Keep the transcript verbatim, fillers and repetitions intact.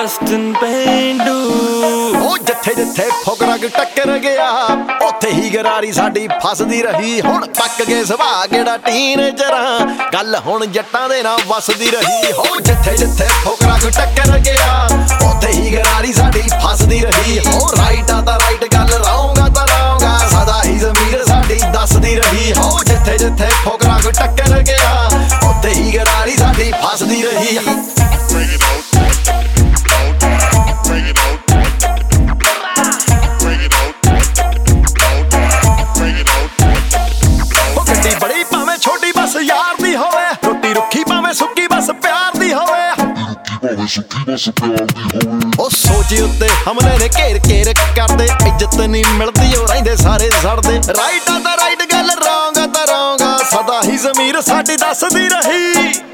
ਵਸਤਨ ਪੇਂਡੂ ਉਹ ਜਿੱਥੇ ਜਿੱਥੇ ਫੁਕਰਾ ਕਿ ਟੱਕਰ ਗਿਆ ਉੱਥੇ ਹੀ ਗਰਾਰੀ ਸਾਡੀ ਫਸਦੀ ਰਹੀ। ਹੁਣ ਪੱਕ ਗਏ ਸੁਭਾਅ ਕਿਹੜਾ ਟੀਨੇਜਰਾਂ ਗੱਲ ਹੁਣ ਜੱਟਾਂ ਦੇ ਨਾਲ ਵਸਦੀ ਰਹੀ। ਹੋ ਜਿੱਥੇ ਜਿੱਥੇ ਫੁਕਰਾ ਕਿ ਟੱਕਰ ਗਿਆ ਉੱਥੇ ਹੀ ਗਰਾਰੀ ਸਾਡੀ ਫਸਦੀ ਰਹੀ। ਹੋ ਰਾਈਟ ਆ ਤਾਂ ਰਾਈਟ ਗੱਲ ਰੌਂਗ ਆ ਤਾਂ ਰੌਂਗ ਆ ਸਦਾ ਹੀ ਜ਼ਮੀਰ ਸਾਡੀ ਦੱਸਦੀ ਰਹੀ। ਹੋ ਜਿੱਥੇ ਜਿੱਥੇ ਫੁਕਰਾ ਕਿ ਟੱਕਰ ਗਿਆ ਉੱਥੇ ਹੀ ਗਰਾਰੀ ਸਾਡੀ ਫਸਦੀ ਰਹੀ। ਯਾਰ ਦੀ ਹੋਵੇ ਰੋਟੀ ਰੁੱਖੀ ਭਾਵੇਂ ਸੁੱਕੀ ਬਸ ਪਿਆਰ ਦੀ ਹੋਵੇ ਉਹ ਸੋਚ ਉੱਤੇ ਹਮਲੇ ਨੇ ਘੇਰ ਘੇਰ ਕਰਦੇ ਇੱਜ਼ਤ ਨਹੀਂ ਮਿਲਦੀ ਉਹ ਰਹਿੰਦੇ ਸਾਰੇ ਸੜਦੇ। ਰਾਈਟ ਆ ਤਾਂ ਰਾਈਟ ਗੱਲ ਰੌਂਗ ਆ ਤਾਂ ਰੌਂਗ ਆ ਸਦਾ ਹੀ ਜ਼ਮੀਰ ਸਾਡੀ ਦੱਸਦੀ ਰਹੀ।